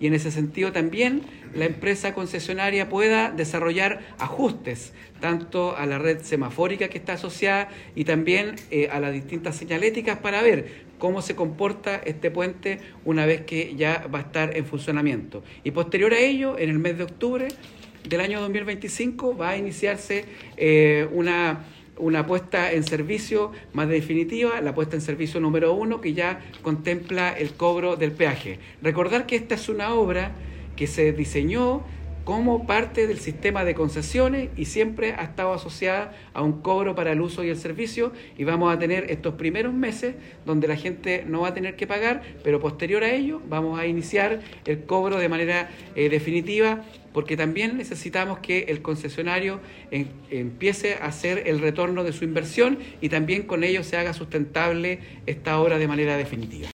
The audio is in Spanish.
y en ese sentido también la empresa concesionaria pueda desarrollar ajustes tanto a la red semafórica que está asociada y también a las distintas señaléticas para ver cómo se comporta este puente una vez que ya va a estar en funcionamiento. Y posterior a ello, en el mes de octubre del año 2025 va a iniciarse una puesta en servicio más definitiva, la puesta en servicio número 1, que ya contempla el cobro del peaje. Recordar que esta es una obra que se diseñó como parte del sistema de concesiones y siempre ha estado asociada a un cobro para el uso y el servicio, y vamos a tener estos primeros meses donde la gente no va a tener que pagar, pero posterior a ello vamos a iniciar el cobro de manera definitiva, porque también necesitamos que el concesionario empiece a hacer el retorno de su inversión y también con ello se haga sustentable esta obra de manera definitiva.